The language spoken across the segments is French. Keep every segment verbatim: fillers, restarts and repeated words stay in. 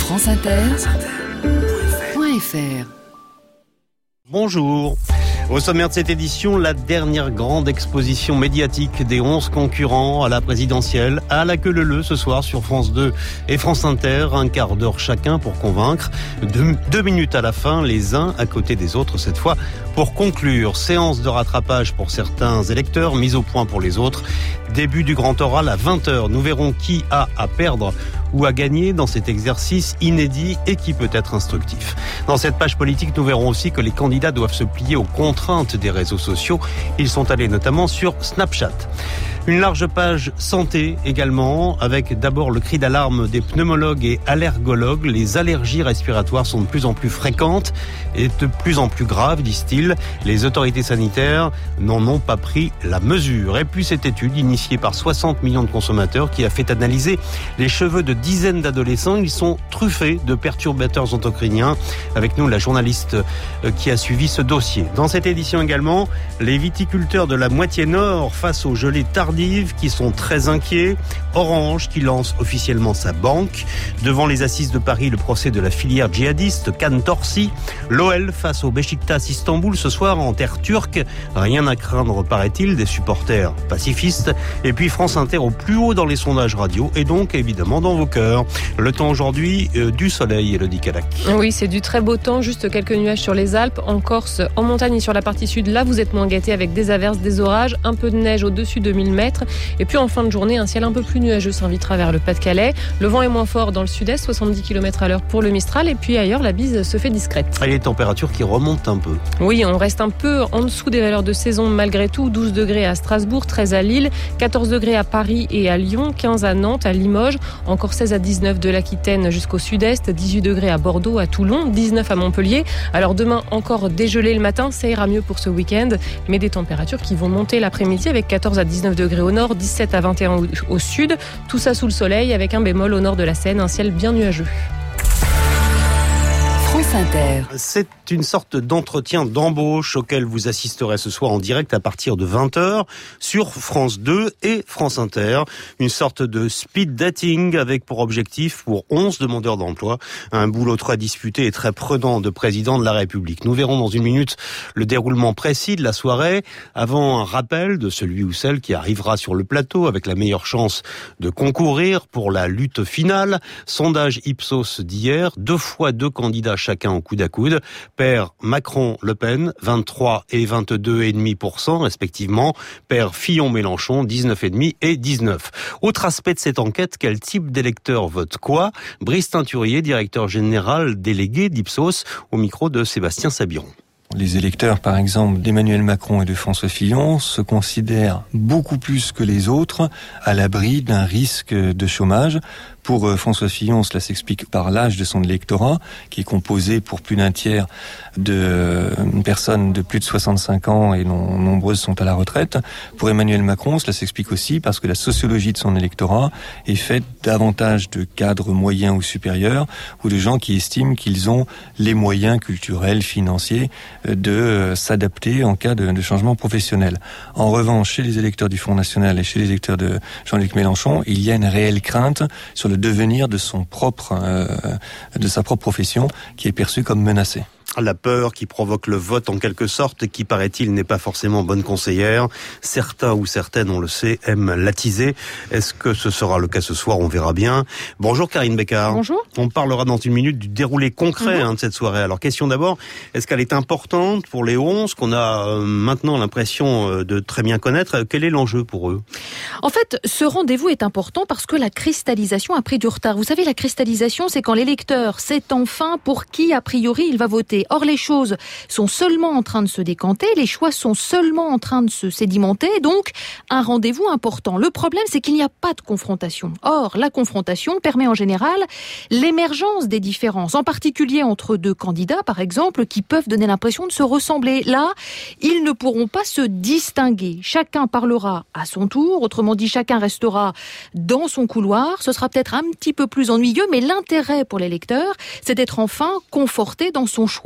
France Inter point F R. Bonjour. Au sommaire de cette édition, la dernière grande exposition médiatique des onze concurrents à la présidentielle, à la queue leu-leu ce soir sur France deux et France Inter. Un quart d'heure chacun pour convaincre. Deux, deux minutes à la fin, les uns à côté des autres cette fois, pour conclure. Séance de rattrapage pour certains électeurs, mise au point pour les autres. Début du grand oral à vingt heures. Nous verrons qui a à perdre ou à gagner dans cet exercice inédit et qui peut être instructif. Dans cette page politique, nous verrons aussi que les candidats doivent se plier aux contraintes des réseaux sociaux. Ils sont allés notamment sur Snapchat. Une large page santé également, avec d'abord le cri d'alarme des pneumologues et allergologues. Les allergies respiratoires sont de plus en plus fréquentes et de plus en plus graves, disent-ils. Les autorités sanitaires n'en ont pas pris la mesure. Et puis cette étude, initiée par soixante millions de consommateurs, qui a fait analyser les cheveux de dizaines d'adolescents. Ils sont truffés de perturbateurs endocriniens. Avec nous, la journaliste qui a suivi ce dossier. Dans cette édition également, les viticulteurs de la moitié nord face aux gelées tardives qui sont très inquiets. Orange qui lance officiellement sa banque. Devant les assises de Paris, le procès de la filière djihadiste Can-Torsi. L'O L face au Beşiktaş Istanbul ce soir en terre turque. Rien à craindre, paraît-il, des supporters pacifistes. Et puis France Inter au plus haut dans les sondages radio et donc évidemment dans vos cœurs. Le temps aujourd'hui, euh, du soleil, Elodie Calac. Oui, c'est du très beau temps, juste quelques nuages sur les Alpes. En Corse, en montagne et sur la partie sud, là vous êtes moins gâtés avec des averses, des orages, un peu de neige au-dessus de mille mètres. Et puis en fin de journée, un ciel un peu plus nuageux s'invitera vers le Pas-de-Calais. Le vent est moins fort dans le sud-est, soixante-dix kilomètres à l'heure pour le Mistral. Et puis ailleurs, la bise se fait discrète. Et les températures qui remontent un peu. Oui, on reste un peu en dessous des valeurs de saison malgré tout. douze degrés à Strasbourg, treize à Lille, quatorze degrés à Paris et à Lyon, quinze à Nantes, à Limoges, encore seize à dix-neuf de l'Aquitaine jusqu'au sud-est, dix-huit degrés à Bordeaux, à Toulon, dix-neuf à Montpellier. Alors demain, encore dégelé le matin, ça ira mieux pour ce week-end. Mais des températures qui vont monter l'après-midi avec quatorze à dix-neuf degrés au nord, dix-sept à vingt et un au, au sud. Tout ça sous le soleil avec un bémol au nord de la Seine, un ciel bien nuageux. France Inter. C'est une sorte d'entretien d'embauche auquel vous assisterez ce soir en direct à partir de vingt heures sur France deux et France Inter. Une sorte de speed dating avec pour objectif pour onze demandeurs d'emploi un boulot très disputé et très prudent de président de la République. Nous verrons dans une minute le déroulement précis de la soirée avant un rappel de celui ou celle qui arrivera sur le plateau avec la meilleure chance de concourir pour la lutte finale. Sondage Ipsos d'hier, deux fois deux candidats chacun au coude à coude. Père Macron-Le Pen, vingt-trois et vingt-deux virgule cinq pour cent respectivement. Père Fillon-Mélenchon, dix-neuf virgule cinq et dix-neuf. Autre aspect de cette enquête, quel type d'électeur vote quoi? Brice Teinturier, directeur général délégué d'Ipsos, au micro de Sébastien Sabiron. Les électeurs, par exemple, d'Emmanuel Macron et de François Fillon se considèrent beaucoup plus que les autres à l'abri d'un risque de chômage. Pour François Fillon, cela s'explique par l'âge de son électorat, qui est composé pour plus d'un tiers de personnes de plus de soixante-cinq ans et non, nombreuses sont à la retraite. Pour Emmanuel Macron, cela s'explique aussi parce que la sociologie de son électorat est faite davantage de cadres moyens ou supérieurs ou de gens qui estiment qu'ils ont les moyens culturels, financiers de s'adapter en cas de, de changement professionnel. En revanche, chez les électeurs du Front National et chez les électeurs de Jean-Luc Mélenchon, il y a une réelle crainte sur le devenir de son propre, euh, de sa propre profession qui est perçue comme menacée. La peur qui provoque le vote en quelque sorte, qui paraît-il n'est pas forcément bonne conseillère. Certains ou certaines, on le sait, aiment l'attiser. Est-ce que ce sera le cas ce soir? On verra bien. Bonjour Karine Bécard. Bonjour. On parlera dans une minute du déroulé concret mmh. hein, de cette soirée. Alors question d'abord, est-ce qu'elle est importante pour les onze qu'on a euh, maintenant l'impression euh, de très bien connaître? Quel est l'enjeu pour eux? En fait, ce rendez-vous est important parce que la cristallisation a pris du retard. Vous savez, la cristallisation, c'est quand l'électeur sait enfin pour qui, a priori, il va voter. Or, les choses sont seulement en train de se décanter, les choix sont seulement en train de se sédimenter, donc un rendez-vous important. Le problème, c'est qu'il n'y a pas de confrontation. Or, la confrontation permet en général l'émergence des différences, en particulier entre deux candidats, par exemple, qui peuvent donner l'impression de se ressembler. Là, ils ne pourront pas se distinguer. Chacun parlera à son tour, autrement dit, chacun restera dans son couloir. Ce sera peut-être un petit peu plus ennuyeux, mais l'intérêt pour l'électeur, c'est d'être enfin conforté dans son choix.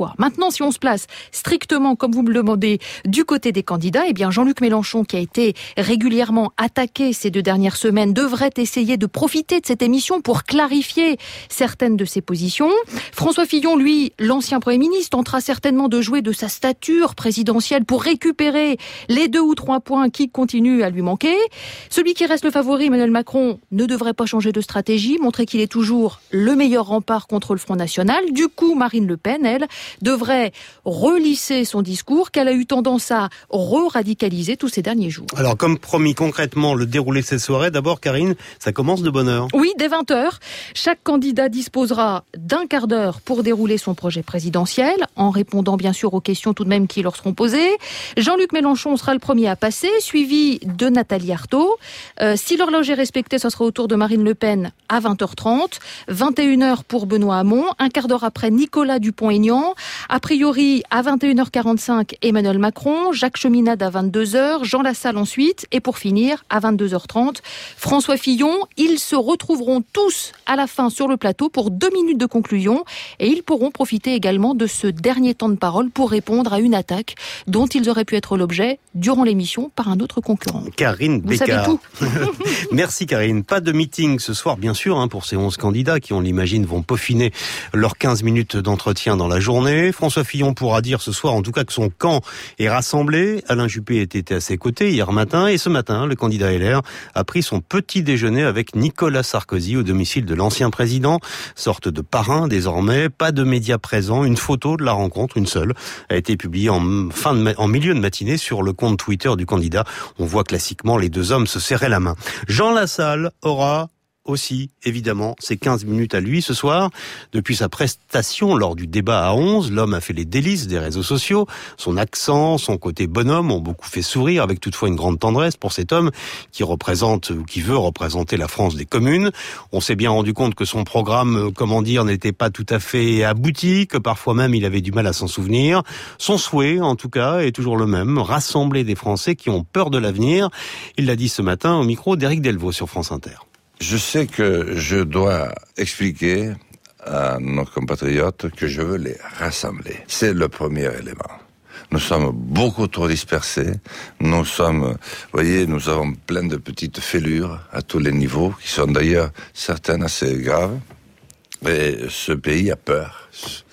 soir. Maintenant, si on se place strictement, comme vous me le demandez, du côté des candidats, eh bien Jean-Luc Mélenchon, qui a été régulièrement attaqué ces deux dernières semaines, devrait essayer de profiter de cette émission pour clarifier certaines de ses positions. François Fillon, lui, l'ancien Premier ministre, tentera certainement de jouer de sa stature présidentielle pour récupérer les deux ou trois points qui continuent à lui manquer. Celui qui reste le favori, Emmanuel Macron, ne devrait pas changer de stratégie, montrer qu'il est toujours le meilleur rempart contre le Front National. Du coup, Marine Le Pen, elle, devrait relisser son discours qu'elle a eu tendance à re-radicaliser tous ces derniers jours. Alors, comme promis, concrètement, le déroulé de cette soirée, d'abord, Karine, ça commence de bonne heure. Oui, dès vingt heures, chaque candidat disposera d'un quart d'heure pour dérouler son projet présidentiel, en répondant bien sûr aux questions tout de même qui leur seront posées. Jean-Luc Mélenchon sera le premier à passer, suivi de Nathalie Arthaud. Euh, si l'horloge est respectée, ce sera au tour de Marine Le Pen à vingt heures trente, vingt et une heures pour Benoît Hamon, un quart d'heure après Nicolas Dupont-Aignan, a priori à vingt et une heures quarante-cinq Emmanuel Macron, Jacques Cheminade à vingt-deux heures, Jean Lassalle ensuite, et pour finir à vingt-deux heures trente, François Fillon. Ils se retrouveront tous à la fin sur le plateau pour deux minutes de conclusion et ils pourront profiter également de ce dernier temps de parole pour répondre à une attaque dont ils auraient pu être l'objet durant l'émission par un autre concurrent. Karine Vous Bécard. savez tout. Merci Karine. Pas de meeting ce soir, bien sûr, hein, pour ces onze candidats qui, on l'imagine, vont peaufiner leurs quinze minutes d'entretien dans la journée. François Fillon pourra dire ce soir, en tout cas, que son camp est rassemblé. Alain Juppé était à ses côtés hier matin et ce matin, le candidat L R a pris son petit déjeuner avec Nicolas Sarkozy au domicile de l'ancien président, sorte de parrain désormais. Pas de médias présents. Une photo de la rencontre, une seule, a été publiée en fin de, en milieu de matinée sur le compte Twitter du candidat. On voit classiquement les deux hommes se serrer la main. Jean Lassalle aura aussi, évidemment, ses quinze minutes à lui ce soir. Depuis sa prestation lors du débat à onze, l'homme a fait les délices des réseaux sociaux. Son accent, son côté bonhomme ont beaucoup fait sourire, avec toutefois une grande tendresse pour cet homme qui représente ou qui veut représenter la France des communes. On s'est bien rendu compte que son programme, comment dire, n'était pas tout à fait abouti, que parfois même il avait du mal à s'en souvenir. Son souhait, en tout cas, est toujours le même, rassembler des Français qui ont peur de l'avenir. Il l'a dit ce matin au micro d'Éric Delvaux sur France Inter. Je sais que je dois expliquer à nos compatriotes que je veux les rassembler. C'est le premier élément. Nous sommes beaucoup trop dispersés. Nous sommes, vous voyez, nous avons plein de petites fêlures à tous les niveaux, qui sont d'ailleurs certaines assez graves. Et ce pays a peur.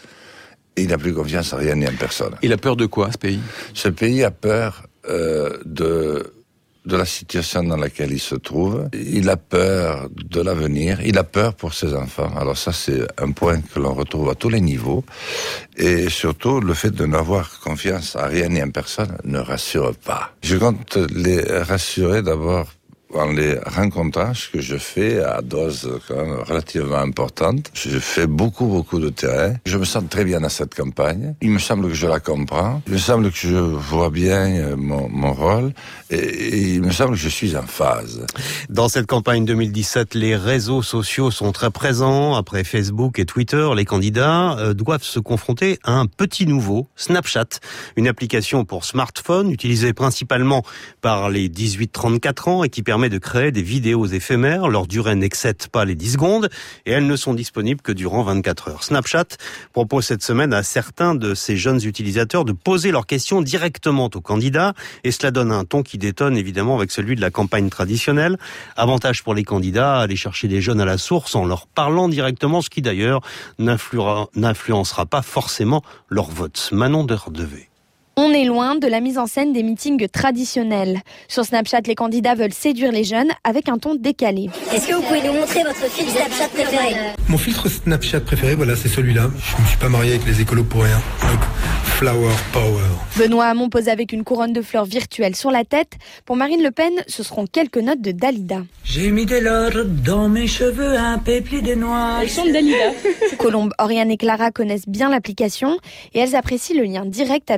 Il n'a plus confiance en rien ni en personne. Il a peur de quoi, ce pays ? Ce pays a peur euh, de... de la situation dans laquelle il se trouve. Il a peur de l'avenir, il a peur pour ses enfants. Alors ça, c'est un point que l'on retrouve à tous les niveaux. Et surtout, le fait de n'avoir confiance à rien ni en personne ne rassure pas. Je compte les rassurer d'abord en les rencontrant, ce que je fais à dose quand même relativement importante. Je fais beaucoup, beaucoup de terrain. Je me sens très bien dans cette campagne. Il me semble que je la comprends. Il me semble que je vois bien mon, mon rôle. Et, et il me semble que je suis en phase. Dans cette campagne deux mille dix-sept, les réseaux sociaux sont très présents. Après Facebook et Twitter, les candidats euh, doivent se confronter à un petit nouveau, Snapchat. Une application pour smartphone utilisée principalement par les dix-huit trente-quatre ans et qui permet de créer des vidéos éphémères. Leur durée n'excède pas les dix secondes et elles ne sont disponibles que durant vingt-quatre heures. Snapchat propose cette semaine à certains de ces jeunes utilisateurs de poser leurs questions directement aux candidats et cela donne un ton qui détonne évidemment avec celui de la campagne traditionnelle. Avantage pour les candidats, aller chercher des jeunes à la source en leur parlant directement, ce qui d'ailleurs n'influencera pas forcément leur vote. Manon Derdevé. On est loin de la mise en scène des meetings traditionnels. Sur Snapchat, les candidats veulent séduire les jeunes avec un ton décalé. Est-ce que vous pouvez nous montrer votre filtre Snapchat préféré ? Mon filtre Snapchat préféré, voilà, c'est celui-là. Je ne suis pas marié avec les écolos pour rien. Donc, Flower Power. Benoît Hamon pose avec une couronne de fleurs virtuelle sur la tête. Pour Marine Le Pen, ce seront quelques notes de Dalida. J'ai mis de l'or dans mes cheveux, un peuple de noix. Elles sont de Dalida. Colombe, Oriane et Clara connaissent bien l'application et elles apprécient le lien direct avec les présidents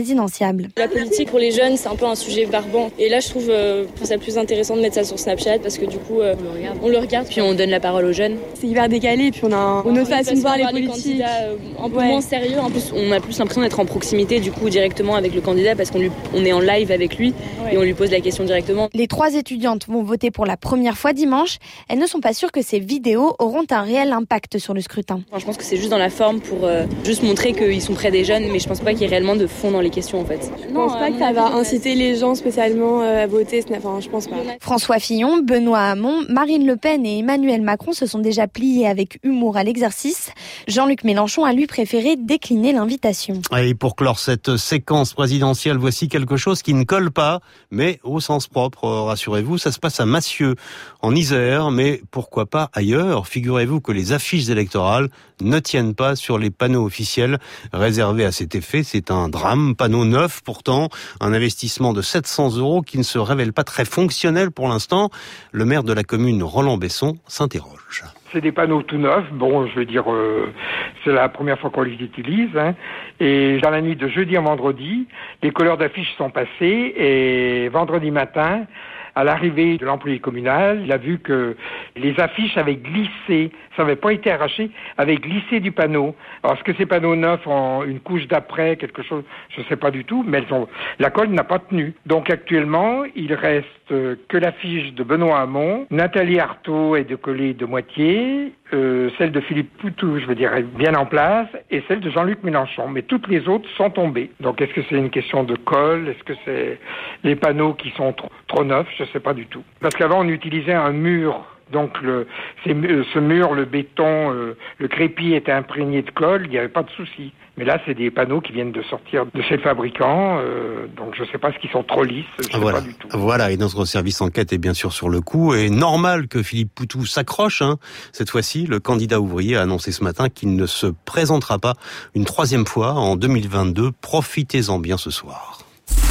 présidentiable. La politique pour les jeunes, c'est un peu un sujet barbant. Et là, je trouve euh, ça plus intéressant de mettre ça sur Snapchat parce que du coup, euh, on, le regarde. on le regarde, puis on donne la parole aux jeunes. C'est hyper décalé, et puis on a un, une autre façon de voir les politiques. Les candidats euh, un peu ouais. moins sérieux. En plus, on a plus l'impression d'être en proximité, du coup, directement avec le candidat parce qu'on lui, on est en live avec lui ouais. et on lui pose la question directement. Les trois étudiantes vont voter pour la première fois dimanche. Elles ne sont pas sûres que ces vidéos auront un réel impact sur le scrutin. Enfin, je pense que c'est juste dans la forme pour euh, juste montrer qu'ils sont près des jeunes, mais je pense pas qu'il y ait réellement de fond dans les questions en fait. Je pense pas que ça va inciter les gens spécialement à voter. Enfin, je pense pas. François Fillon, Benoît Hamon, Marine Le Pen et Emmanuel Macron se sont déjà pliés avec humour à l'exercice. Jean-Luc Mélenchon a lui préféré décliner l'invitation. Et pour clore cette séquence présidentielle, voici quelque chose qui ne colle pas, mais au sens propre, rassurez-vous, ça se passe à Massieux, en Isère, mais pourquoi pas ailleurs? Figurez-vous que les affiches électorales ne tiennent pas sur les panneaux officiels réservés à cet effet. C'est un drame, panneau neuf pourtant, un investissement de sept cents euros qui ne se révèle pas très fonctionnel pour l'instant. Le maire de la commune, Roland Besson, s'interroge. C'est des panneaux tout neufs. Bon, je veux dire, euh, c'est la première fois qu'on les utilise. Hein. Et dans la nuit de jeudi à vendredi, les couleurs d'affiches sont passées. Et vendredi matin, à l'arrivée de l'employé communal, il a vu que les affiches avaient glissé. Ça n'avait pas été arraché, avaient glissé du panneau. Alors, est-ce que ces panneaux neufs ont une couche d'après, quelque chose? Je ne sais pas du tout, mais elles ont... la colle n'a pas tenu. Donc, actuellement, il reste que l'affiche de Benoît Hamon, Nathalie Arthaud est décollée de moitié, euh, celle de Philippe Poutou, je veux dire, est bien en place, et celle de Jean-Luc Mélenchon. Mais toutes les autres sont tombées. Donc, est-ce que c'est une question de colle? Est-ce que c'est les panneaux qui sont trop, trop neufs? Je ne sais pas du tout. Parce qu'avant, on utilisait un mur. Donc le, c'est, ce mur, le béton, euh, le crépi était imprégné de colle, il n'y avait pas de souci. Mais là, c'est des panneaux qui viennent de sortir de chez le fabricant, euh, donc je ne sais pas ce qu'ils sont trop lisses, je ne sais voilà. pas du tout. Voilà, et notre service enquête est bien sûr sur le coup, et normal que Philippe Poutou s'accroche. Hein. Cette fois-ci, le candidat ouvrier a annoncé ce matin qu'il ne se présentera pas une troisième fois en deux mille vingt-deux. Profitez-en bien ce soir.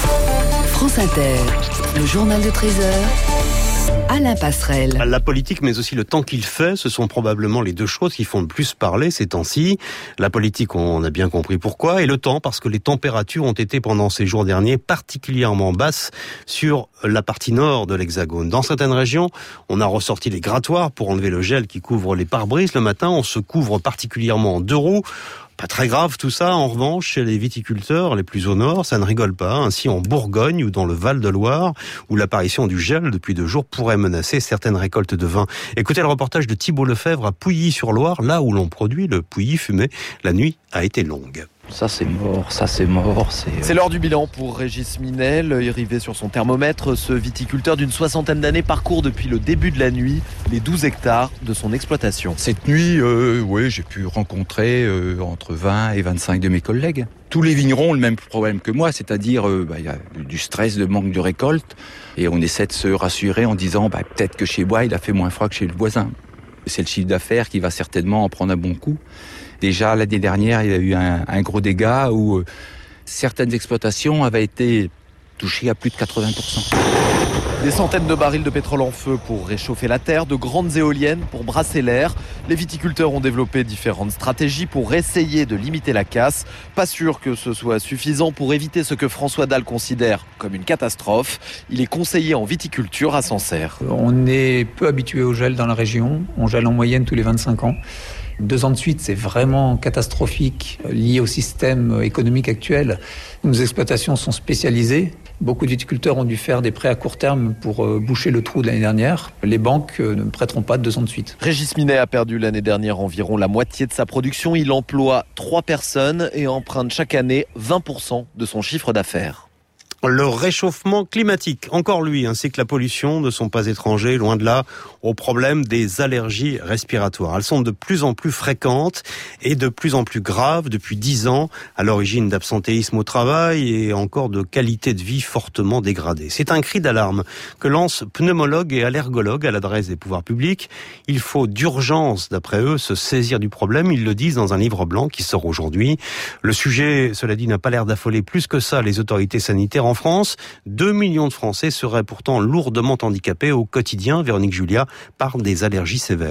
France Inter, le journal de treize heures. Alain Passerelle. La politique, mais aussi le temps qu'il fait, ce sont probablement les deux choses qui font le plus parler ces temps-ci. La politique, on a bien compris pourquoi, et le temps, parce que les températures ont été pendant ces jours derniers particulièrement basses sur la partie nord de l'Hexagone. Dans certaines régions, on a ressorti les grattoirs pour enlever le gel qui couvre les pare-brises. Le matin, on se couvre particulièrement en deux roues. Pas très grave tout ça, en revanche, chez les viticulteurs les plus au nord, ça ne rigole pas. Ainsi en Bourgogne ou dans le Val-de-Loire, où l'apparition du gel depuis deux jours pourrait menacer certaines récoltes de vin. Écoutez le reportage de Thibault Lefebvre à Pouilly-sur-Loire, là où l'on produit le Pouilly fumé. La nuit a été longue. Ça c'est mort, ça c'est mort. C'est, c'est l'heure du bilan pour Régis Minel. Rivé sur son thermomètre, ce viticulteur d'une soixantaine d'années parcourt depuis le début de la nuit les douze hectares de son exploitation. Cette nuit, euh, ouais, j'ai pu rencontrer euh, entre vingt et vingt-cinq de mes collègues. Tous les vignerons ont le même problème que moi, c'est-à-dire euh, bah, y a du stress, de manque de récolte. Et on essaie de se rassurer en disant bah, peut-être que chez moi il a fait moins froid que chez le voisin. C'est le chiffre d'affaires qui va certainement en prendre un bon coup. Déjà, l'année dernière, il y a eu un, un gros dégât où euh, certaines exploitations avaient été touchées à plus de quatre-vingts pour cent. Des centaines de barils de pétrole en feu pour réchauffer la terre, de grandes éoliennes pour brasser l'air. Les viticulteurs ont développé différentes stratégies pour essayer de limiter la casse. Pas sûr que ce soit suffisant pour éviter ce que François Dalle considère comme une catastrophe. Il est conseiller en viticulture à Sancerre. On est peu habitué au gel dans la région. On gèle en moyenne tous les vingt-cinq ans. Deux ans de suite, c'est vraiment catastrophique, lié au système économique actuel. Nos exploitations sont spécialisées. Beaucoup de viticulteurs ont dû faire des prêts à court terme pour boucher le trou de l'année dernière. Les banques ne prêteront pas deux ans de suite. Régis Minet a perdu l'année dernière environ la moitié de sa production. Il emploie trois personnes et emprunte chaque année vingt pour cent de son chiffre d'affaires. Le réchauffement climatique, encore lui, ainsi que la pollution ne sont pas étrangers, loin de là, au problème des allergies respiratoires. Elles sont de plus en plus fréquentes et de plus en plus graves depuis dix ans, à l'origine d'absentéisme au travail et encore de qualité de vie fortement dégradée. C'est un cri d'alarme que lancent pneumologues et allergologues à l'adresse des pouvoirs publics. Il faut d'urgence, d'après eux, se saisir du problème. Ils le disent dans un livre blanc qui sort aujourd'hui. Le sujet, cela dit, n'a pas l'air d'affoler plus que ça les autorités sanitaires. En France, deux millions de Français seraient pourtant lourdement handicapés au quotidien, Véronique Julia, par des allergies sévères.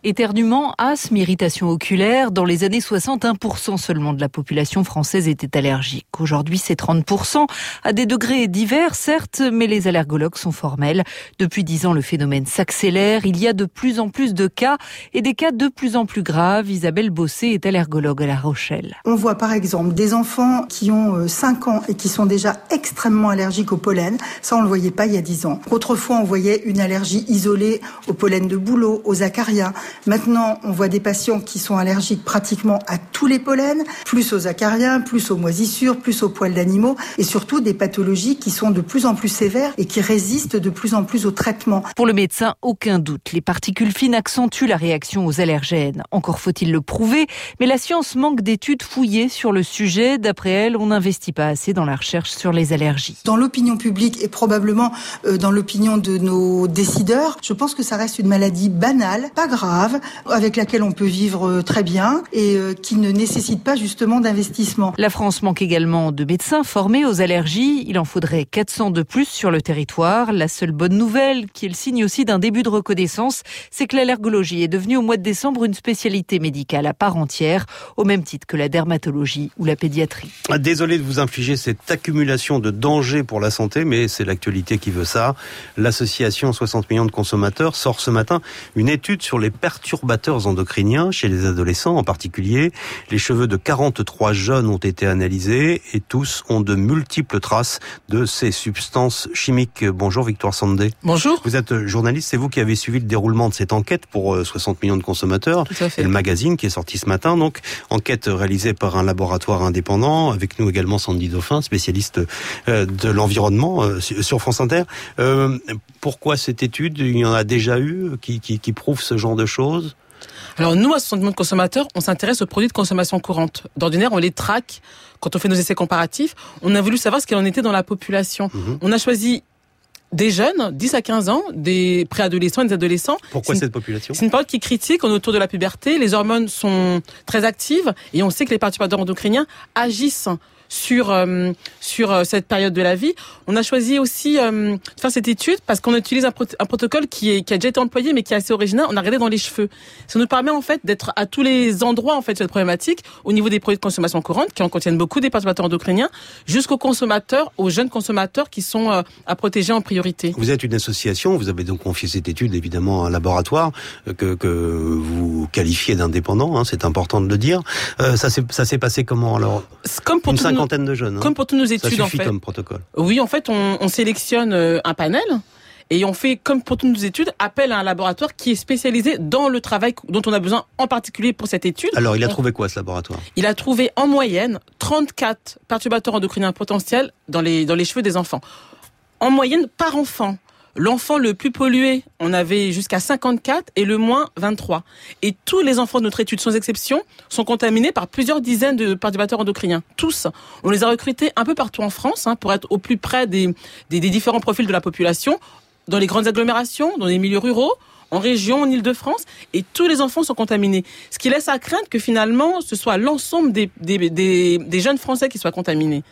Éternuement, asthme, irritation oculaire. Dans les années soixante, un pour cent seulement de la population française était allergique. Aujourd'hui, c'est trente pour cent, à des degrés divers, certes, mais les allergologues sont formels. Depuis dix ans, le phénomène s'accélère. Il y a de plus en plus de cas et des cas de plus en plus graves. Isabelle Bossé est allergologue à La Rochelle. On voit par exemple des enfants qui ont cinq ans et qui sont déjà extrêmement allergiques au pollen. Ça, on ne le voyait pas il y a dix ans. Autrefois, on voyait une allergie isolée au pollen de bouleau, aux acariens. Maintenant, on voit des patients qui sont allergiques pratiquement à tous les pollens, plus aux acariens, plus aux moisissures, plus aux poils d'animaux, et surtout des pathologies qui sont de plus en plus sévères et qui résistent de plus en plus au traitement. Pour le médecin, aucun doute, les particules fines accentuent la réaction aux allergènes. Encore faut-il le prouver, mais la science manque d'études fouillées sur le sujet. D'après elle, on n'investit pas assez dans la recherche sur les allergies. Dans l'opinion publique et probablement euh, dans l'opinion de nos décideurs, je pense que ça reste une maladie banale, pas grave, avec laquelle on peut vivre très bien et qui ne nécessite pas justement d'investissement. La France manque également de médecins formés aux allergies. Il en faudrait quatre cents de plus sur le territoire. La seule bonne nouvelle, qui est le signe aussi d'un début de reconnaissance, c'est que l'allergologie est devenue au mois de décembre une spécialité médicale à part entière, au même titre que la dermatologie ou la pédiatrie. Désolé de vous infliger cette accumulation de dangers pour la santé, mais c'est l'actualité qui veut ça. L'association soixante millions de consommateurs sort ce matin une étude sur les perturbateurs endocriniens chez les adolescents en particulier. Les cheveux de quarante-trois jeunes ont été analysés et tous ont de multiples traces de ces substances chimiques. Bonjour Victoire Sandé. Bonjour. Vous êtes journaliste, c'est vous qui avez suivi le déroulement de cette enquête pour soixante millions de consommateurs. Tout à fait. Et le magazine qui est sorti ce matin, donc enquête réalisée par un laboratoire indépendant. Avec nous également Sandy Dauphin, spécialiste de l'environnement sur France Inter. Euh, pourquoi cette étude? Il y en a déjà eu qui, qui, qui prouvent ce genre de choses? Alors nous, à soixante millions de consommateurs, on s'intéresse aux produits de consommation courante. D'ordinaire, on les traque quand on fait nos essais comparatifs. On a voulu savoir ce qu'il en était dans la population. Mmh. On a choisi des jeunes, dix à quinze ans, des préadolescents et des adolescents. Pourquoi c'est cette une, population? C'est une période qui est critique, on est autour de la puberté, les hormones sont très actives et on sait que les perturbateurs endocriniens agissent sur euh, sur euh, cette période de la vie. On a choisi aussi euh, de faire cette étude parce qu'on utilise un, pro- un protocole qui est qui a déjà été employé mais qui est assez original. On a regardé dans les cheveux. Ça nous permet en fait d'être à tous les endroits en fait sur cette problématique, au niveau des produits de consommation courante qui en contiennent beaucoup des perturbateurs endocriniens, jusqu'aux consommateurs, aux jeunes consommateurs qui sont euh, à protéger en priorité. Vous êtes une association, vous avez donc confié cette étude évidemment à un laboratoire que que vous qualifiez d'indépendant, hein, c'est important de le dire. Euh, ça s'est ça s'est passé comment alors? Comme pour une cinquantaine nos, de jeunes. Hein. Comme pour toutes nos études, ça suffit en fait. Comme protocole. Oui, en fait, on, on sélectionne un panel et on fait, comme pour toutes nos études, appel à un laboratoire qui est spécialisé dans le travail dont on a besoin en particulier pour cette étude. Alors, il a on, trouvé quoi, ce laboratoire? Il a trouvé en moyenne trente-quatre perturbateurs endocriniens potentiels dans les dans les cheveux des enfants. En moyenne par enfant. L'enfant le plus pollué, on avait jusqu'à cinquante-quatre et le moins vingt-trois. Et tous les enfants de notre étude, sans exception, sont contaminés par plusieurs dizaines de perturbateurs endocriniens. Tous. On les a recrutés un peu partout en France hein, pour être au plus près des, des, des différents profils de la population, dans les grandes agglomérations, dans les milieux ruraux, en région, en Île-de-France, et tous les enfants sont contaminés. Ce qui laisse à craindre que finalement, ce soit l'ensemble des, des, des, des jeunes Français qui soient contaminés.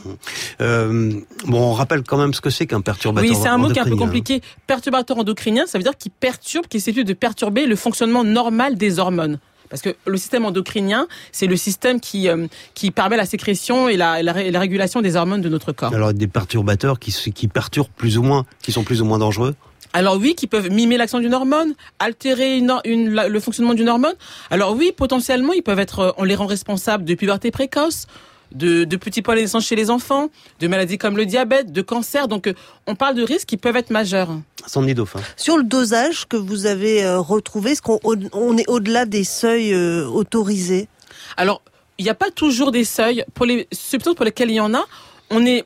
Euh, bon, on rappelle quand même ce que c'est qu'un perturbateur endocrinien. Oui, c'est un mot qui est un peu compliqué. Perturbateur endocrinien, ça veut dire qu'il perturbe, qu'il s'agit de perturber le fonctionnement normal des hormones. Parce que le système endocrinien, c'est le système qui euh, qui permet la sécrétion et la, la, la régulation des hormones de notre corps. Alors, des perturbateurs qui, qui perturbent plus ou moins, qui sont plus ou moins dangereux? Alors oui, qui peuvent mimer l'action d'une hormone, altérer une, une, la, le fonctionnement d'une hormone. Alors oui, potentiellement, ils peuvent être, on les rend responsables de puberté précoce, de, de petits poids à la naissance chez les enfants, de maladies comme le diabète, de cancer. Donc, euh, on parle de risques qui peuvent être majeurs. Sandy Dauphin. Sur le dosage que vous avez euh, retrouvé, est-ce qu'on on est au-delà des seuils euh, autorisés? Alors, il n'y a pas toujours des seuils. Pour les substances pour lesquelles il y en a, on est...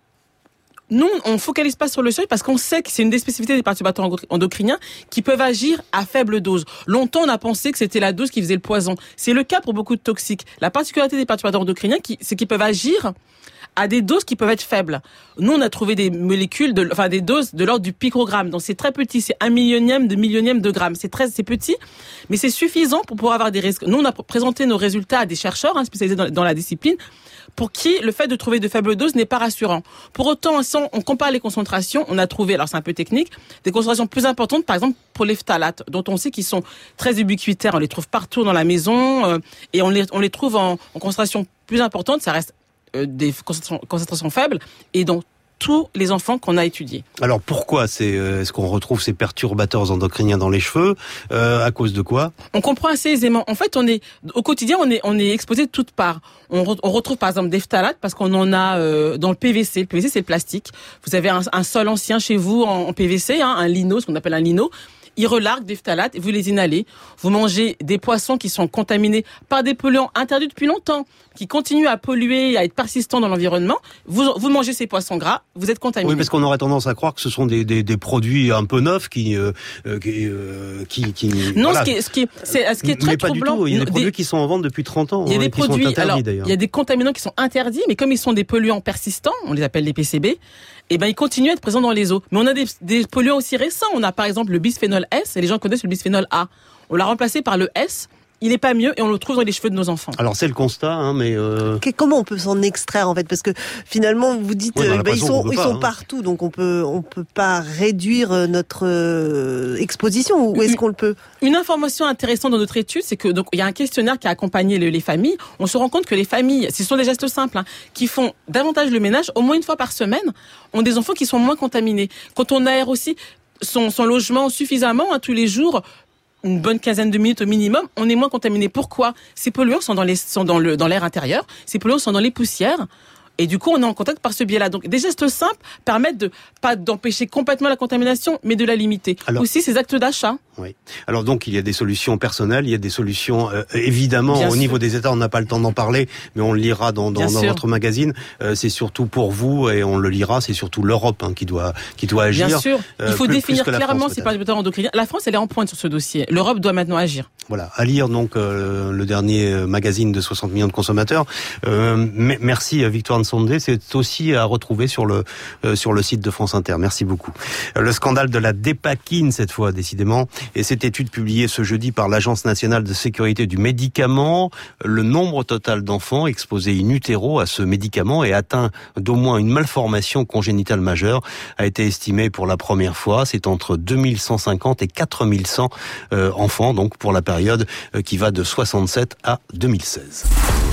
Nous, on ne focalise pas sur le seuil parce qu'on sait que c'est une des spécificités des perturbateurs endocriniens qui peuvent agir à faible dose. Longtemps, on a pensé que c'était la dose qui faisait le poison. C'est le cas pour beaucoup de toxiques. La particularité des perturbateurs endocriniens, c'est qu'ils peuvent agir à des doses qui peuvent être faibles. Nous, on a trouvé des molécules, de, enfin des doses de l'ordre du picogramme. Donc c'est très petit, c'est un millionième de millionième de gramme. C'est très, c'est petit, mais c'est suffisant pour pouvoir avoir des risques. Nous, on a présenté nos résultats à des chercheurs hein, spécialisés dans, dans la discipline, pour qui le fait de trouver de faibles doses n'est pas rassurant. Pour autant, si on compare les concentrations, on a trouvé, alors c'est un peu technique, des concentrations plus importantes, par exemple pour les phtalates, dont on sait qu'ils sont très ubiquitaires, on les trouve partout dans la maison, euh, et on les, on les trouve en, en concentration plus importante, ça reste euh, des concentrations, concentrations faibles, et dans tous les enfants qu'on a étudiés. Alors pourquoi c'est, euh, est-ce qu'on retrouve ces perturbateurs endocriniens dans les cheveux euh, À cause de quoi? On comprend assez aisément. En fait, on est au quotidien, on est on est exposé de toutes parts. On, re, on retrouve par exemple des phtalates parce qu'on en a euh, dans le P V C. Le P V C, c'est le plastique. Vous avez un, un sol ancien chez vous en, en P V C, hein, un lino, ce qu'on appelle un lino. Ils relarguent des phtalates et vous les inhalez. Vous mangez des poissons qui sont contaminés par des polluants interdits depuis longtemps, qui continuent à polluer, à être persistants dans l'environnement. Vous, vous mangez ces poissons gras, vous êtes contaminé. Oui, parce qu'on aurait tendance à croire que ce sont des, des, des produits un peu neufs qui, euh, qui, euh, qui, qui. Non, voilà. ce qui est, ce qui est, c'est, ce qui est très mais pas troublant. Du tout. Il y a des, des produits qui sont en vente depuis trente ans. Il y a des hein, produits, qui sont interdits, alors, d'ailleurs. il y a des contaminants qui sont interdits, mais comme ils sont des polluants persistants, on les appelle les P C B, eh ben, ils continuent à être présents dans les eaux. Mais on a des, des polluants aussi récents. On a par exemple le bisphénol S, et les gens connaissent le bisphénol A. On l'a remplacé par le S. Il n'est pas mieux et on le trouve dans les cheveux de nos enfants. Alors c'est le constat, hein, mais euh... comment on peut s'en extraire en fait? Parce que finalement vous dites ouais, euh, bah, ils sont ils pas, sont hein. partout, donc on peut on peut pas réduire notre euh, exposition. Ou est-ce qu'on le peut? Une information intéressante dans notre étude, c'est que donc il y a un questionnaire qui a accompagné les, les familles. On se rend compte que les familles, ce sont des gestes simples, hein, qui font davantage le ménage, au moins une fois par semaine, ont des enfants qui sont moins contaminés. Quand on aère aussi son, son logement suffisamment, hein, tous les jours, une bonne quinzaine de minutes au minimum, on est moins contaminé. Pourquoi? Ces polluants sont dans les, sont dans le, dans l'air intérieur. Ces polluants sont dans les poussières. Et du coup, on est en contact par ce biais-là. Donc, des gestes simples permettent de, pas d'empêcher complètement la contamination, mais de la limiter. Alors, aussi, ces actes d'achat. Oui. Alors donc, il y a des solutions personnelles, il y a des solutions, euh, évidemment, Bien au sûr. niveau des États, on n'a pas le temps d'en parler, mais on le lira dans, dans, dans votre magazine. Euh, c'est surtout pour vous, et on le lira, c'est surtout l'Europe hein, qui doit, qui doit agir. Bien sûr. Il faut euh, plus, définir plus clairement France, ces perturbateurs endocriniens. La France, elle est en pointe sur ce dossier. L'Europe doit maintenant agir. Voilà. À lire donc euh, le dernier magazine de soixante millions de consommateurs. Euh, merci Victoire Nsondé. C'est aussi à retrouver sur le euh, sur le site de France Inter. Merci beaucoup. Le scandale de la dépakine cette fois, décidément, et cette étude publiée ce jeudi par l'Agence nationale de sécurité du médicament. Le nombre total d'enfants exposés in utero à ce médicament et atteint d'au moins une malformation congénitale majeure a été estimé pour la première fois. C'est entre deux mille cent cinquante et quatre mille cent euh, enfants, donc pour la période euh, qui va de soixante-sept à deux mille seize.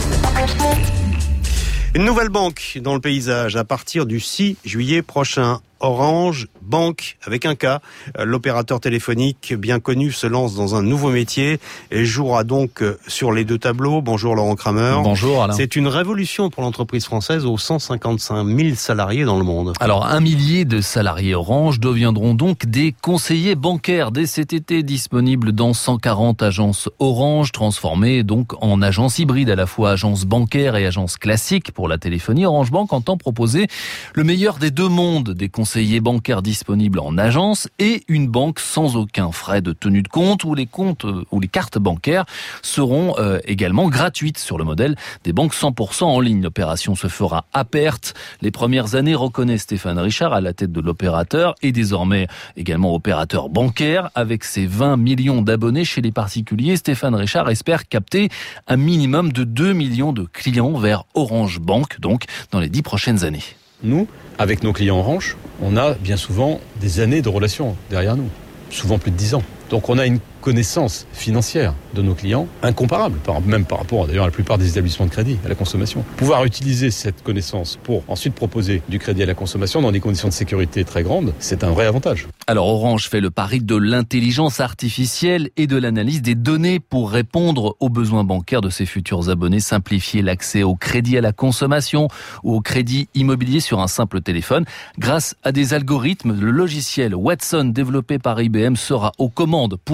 Une nouvelle banque dans le paysage à partir du six juillet prochain. Orange Bank avec un K. L'opérateur téléphonique bien connu se lance dans un nouveau métier et jouera donc sur les deux tableaux. Bonjour Laurent Kramer. Bonjour Alain. C'est une révolution pour l'entreprise française aux cent cinquante-cinq mille salariés dans le monde. Alors un millier de salariés Orange deviendront donc des conseillers bancaires dès cet été, disponibles dans cent quarante agences Orange, transformées donc en agences hybrides, à la fois agences bancaires et agences classiques pour la téléphonie. Orange Bank entend proposer le meilleur des deux mondes, des conseillers conseillers bancaires disponibles en agence et une banque sans aucun frais de tenue de compte où les comptes ou les cartes bancaires seront euh, également gratuites sur le modèle des banques cent pour cent en ligne. L'opération se fera à perte. Les premières années, reconnaît Stéphane Richard à la tête de l'opérateur et désormais également opérateur bancaire. Avec ses vingt millions d'abonnés chez les particuliers, Stéphane Richard espère capter un minimum de deux millions de clients vers Orange Bank, donc dans les dix prochaines années. Nous, avec nos clients Orange, on a bien souvent des années de relations derrière nous, souvent plus de dix ans. Donc on a une connaissance financière de nos clients incomparable, même par rapport d'ailleurs à la plupart des établissements de crédit à la consommation. Pouvoir utiliser cette connaissance pour ensuite proposer du crédit à la consommation dans des conditions de sécurité très grandes, c'est un vrai avantage. Alors Orange fait le pari de l'intelligence artificielle et de l'analyse des données pour répondre aux besoins bancaires de ses futurs abonnés, simplifier l'accès au crédit à la consommation ou au crédit immobilier sur un simple téléphone. Grâce à des algorithmes, le logiciel Watson développé par I B M sera aux commandes pour répondre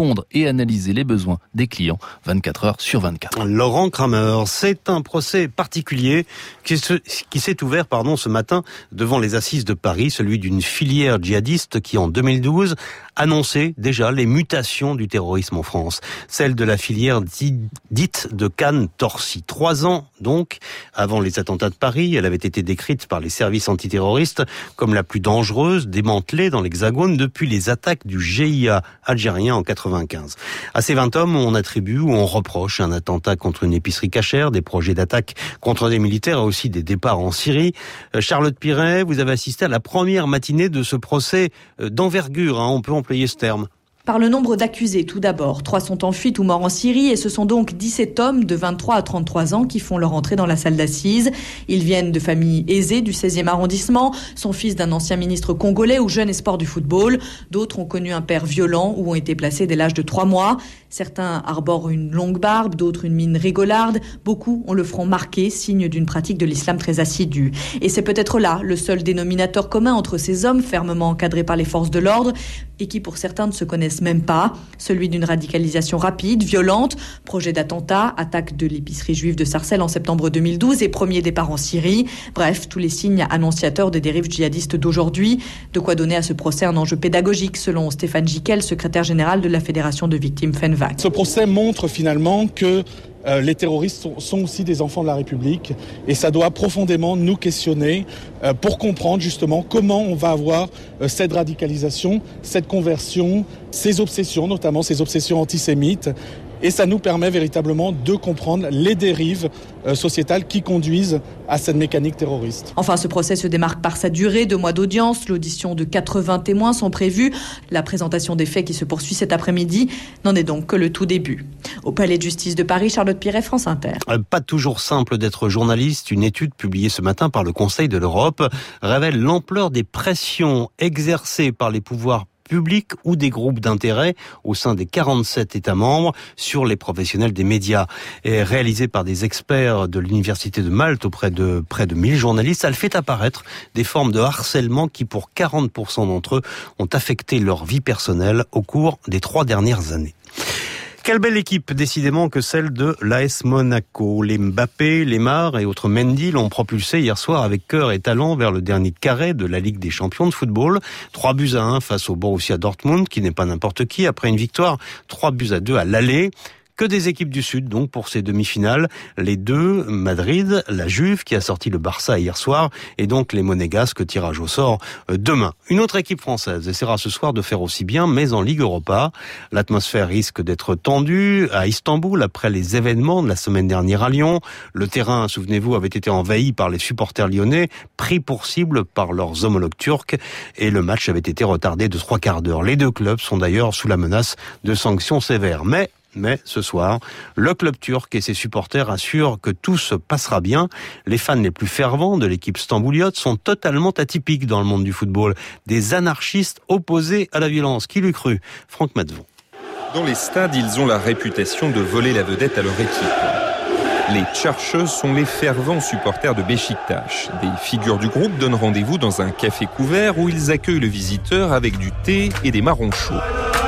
répondre et analyser les besoins des clients vingt-quatre heures sur vingt-quatre. Laurent Kramer, c'est un procès particulier qui, se, qui s'est ouvert pardon, ce matin devant les assises de Paris, celui d'une filière djihadiste qui en deux mille douze annonçait déjà les mutations du terrorisme en France. Celle de la filière dite de Cannes-Torcy. Trois ans donc avant les attentats de Paris, elle avait été décrite par les services antiterroristes comme la plus dangereuse démantelée dans l'Hexagone depuis les attaques du G I A algérien en quatre-vingt-quinze. À ces vingt hommes, on attribue ou on reproche un attentat contre une épicerie cachère, des projets d'attaque contre des militaires et aussi des départs en Syrie. Charlotte Piret, vous avez assisté à la première matinée de ce procès d'envergure, hein, on peut employer ce terme. Par le nombre d'accusés, tout d'abord. Trois sont en fuite ou morts en Syrie et ce sont donc dix-sept hommes de vingt-trois à trente-trois ans qui font leur entrée dans la salle d'assises. Ils viennent de familles aisées du seizième arrondissement, sont fils d'un ancien ministre congolais ou jeune espoir du football. D'autres ont connu un père violent ou ont été placés dès l'âge de trois mois. Certains arborent une longue barbe, d'autres une mine rigolarde. Beaucoup ont le front marqué, signe d'une pratique de l'islam très assidue. Et c'est peut-être là le seul dénominateur commun entre ces hommes fermement encadrés par les forces de l'ordre et qui pour certains ne se connaissent même pas, celui d'une radicalisation rapide, violente, projet d'attentat, attaque de l'épicerie juive de Sarcelles en septembre deux mille douze et premier départ en Syrie. Bref, tous les signes annonciateurs des dérives djihadistes d'aujourd'hui. De quoi donner à ce procès un enjeu pédagogique, selon Stéphane Jiquel, secrétaire général de la Fédération de victimes FENVAC. Ce procès montre finalement que Euh, les terroristes sont, sont aussi des enfants de la République et ça doit profondément nous questionner euh, pour comprendre justement comment on va avoir euh, cette radicalisation, cette conversion, ces obsessions, notamment ces obsessions antisémites. Et ça nous permet véritablement de comprendre les dérives euh, sociétales qui conduisent à cette mécanique terroriste. Enfin, ce procès se démarque par sa durée, deux mois d'audience. L'audition de quatre-vingts témoins sont prévus. La présentation des faits qui se poursuit cet après-midi n'en est donc que le tout début. Au Palais de justice de Paris, Charlotte Piret, France Inter. Pas toujours simple d'être journaliste. Une étude publiée ce matin par le Conseil de l'Europe révèle l'ampleur des pressions exercées par les pouvoirs publics ou des groupes d'intérêt au sein des quarante-sept États membres sur les professionnels des médias. Et réalisée par des experts de l'Université de Malte auprès de près de mille journalistes, elle fait apparaître des formes de harcèlement qui, pour quarante pour cent d'entre eux, ont affecté leur vie personnelle au cours des trois dernières années. Quelle belle équipe, décidément, que celle de l'A S Monaco. Les Mbappé, Lemar et autres Mendy l'ont propulsé hier soir avec cœur et talent vers le dernier carré de la Ligue des champions de football. Trois buts à un face au Borussia Dortmund, qui n'est pas n'importe qui, après une victoire, trois buts à deux à l'aller. Que des équipes du Sud, donc, pour ces demi-finales. Les deux, Madrid, la Juve, qui a sorti le Barça hier soir, et donc les Monégasques, tirage au sort demain. Une autre équipe française essaiera ce soir de faire aussi bien, mais en Ligue Europa. L'atmosphère risque d'être tendue à Istanbul après les événements de la semaine dernière à Lyon. Le terrain, souvenez-vous, avait été envahi par les supporters lyonnais, pris pour cible par leurs homologues turcs, et le match avait été retardé de trois quarts d'heure. Les deux clubs sont d'ailleurs sous la menace de sanctions sévères. Mais Mais ce soir, le club turc et ses supporters assurent que tout se passera bien. Les fans les plus fervents de l'équipe stambouliote sont totalement atypiques dans le monde du football. Des anarchistes opposés à la violence. Qui l'eût cru ? Franck Matvon. Dans les stades, ils ont la réputation de voler la vedette à leur équipe. Les Tcharcheux sont les fervents supporters de Beşiktaş. Des figures du groupe donnent rendez-vous dans un café couvert où ils accueillent le visiteur avec du thé et des marrons chauds.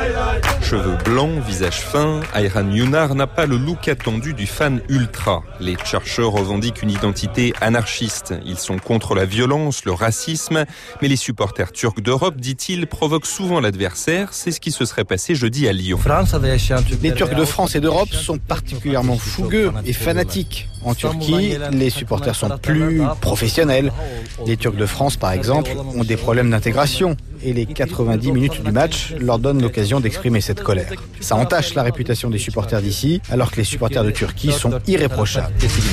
Cheveux blancs, visage fin, Ayran Yunar n'a pas le look attendu du fan ultra. Les Tcharcheux revendiquent une identité anarchiste. Ils sont contre la violence, le racisme, mais les supporters turcs d'Europe, dit-il, provoquent souvent l'adversaire. C'est ce qui se serait passé jeudi à Lyon. Les Turcs de France et d'Europe sont particulièrement fougueux et fanatiques. En Turquie, les supporters sont plus professionnels. Les Turcs de France, par exemple, ont des problèmes d'intégration. Et les quatre-vingt-dix minutes du match leur donnent l'occasion d'exprimer cette colère. Ça entache la réputation des supporters d'ici, alors que les supporters de Turquie sont irréprochables.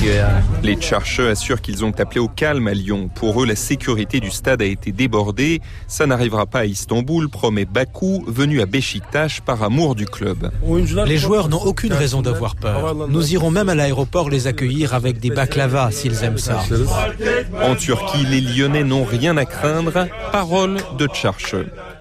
Les Tcharcheux assurent qu'ils ont appelé au calme à Lyon. Pour eux, la sécurité du stade a été débordée. Ça n'arrivera pas à Istanbul, promet Bakou, venu à Beşiktaş par amour du club. Les joueurs n'ont aucune raison d'avoir peur. Nous irons même à l'aéroport les accueillir avec des baklavas s'ils aiment ça. En Turquie, les Lyonnais n'ont rien à craindre. Parole de Tcharcheux.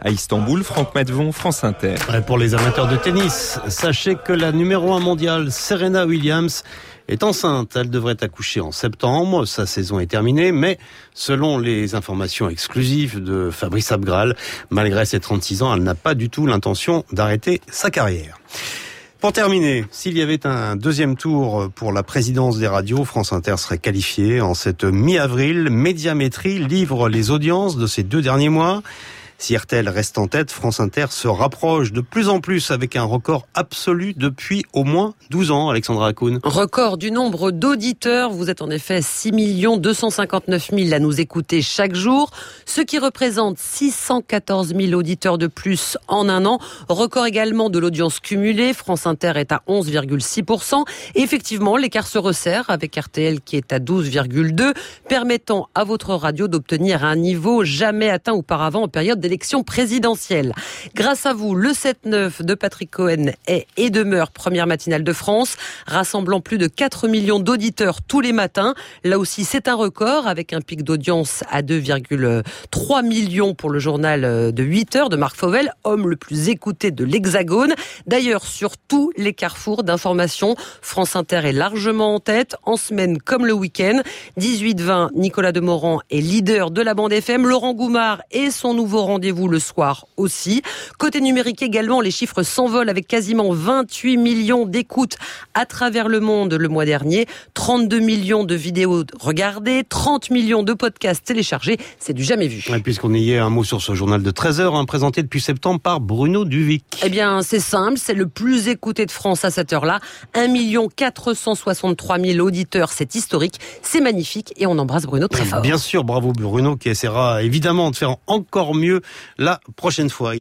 À Istanbul, Franck Matvon, France Inter. Pour les amateurs de tennis, sachez que la numéro un mondiale, Serena Williams, est enceinte. Elle devrait accoucher en septembre. Sa saison est terminée, mais selon les informations exclusives de Fabrice Abgral, malgré ses trente-six ans, elle n'a pas du tout l'intention d'arrêter sa carrière. Pour terminer, s'il y avait un deuxième tour pour la présidence des radios, France Inter serait qualifiée. En cette mi-avril, Médiamétrie livre les audiences de ces deux derniers mois. Si R T L reste en tête, France Inter se rapproche de plus en plus avec un record absolu depuis au moins douze ans, Alexandra Hakoun. Record du nombre d'auditeurs. Vous êtes en effet six millions deux cent cinquante-neuf mille à nous écouter chaque jour, ce qui représente six cent quatorze mille auditeurs de plus en un an. Record également de l'audience cumulée. France Inter est à onze virgule six pour cent. Et effectivement, l'écart se resserre avec R T L qui est à douze virgule deux, permettant à votre radio d'obtenir un niveau jamais atteint auparavant en période d'élection présidentielle. Grâce à vous, le sept neuf de Patrick Cohen est et demeure première matinale de France, rassemblant plus de quatre millions d'auditeurs tous les matins. Là aussi, c'est un record avec un pic d'audience à deux virgule trois millions pour le journal de huit heures de Marc Fauvel, homme le plus écouté de l'Hexagone. D'ailleurs, sur tous les carrefours d'information, France Inter est largement en tête, en semaine comme le week-end. dix-huit vingt, Nicolas Demorand est leader de la bande F M. Laurent Goumard et son nouveau rendez-vous le soir aussi. Côté numérique également, les chiffres s'envolent avec quasiment vingt-huit millions d'écoutes à travers le monde le mois dernier, trente-deux millions de vidéos regardées, trente millions de podcasts téléchargés. C'est du jamais vu. Ouais, puisqu'on y est, un mot sur ce journal de treize heures, hein, présenté depuis septembre par Bruno Duvic. Eh bien, c'est simple, c'est le plus écouté de France à cette heure-là. un million quatre cent soixante-trois mille auditeurs, c'est historique, c'est magnifique et on embrasse Bruno très fort. Bien sûr, bravo Bruno qui essaiera évidemment de faire encore mieux la prochaine fois.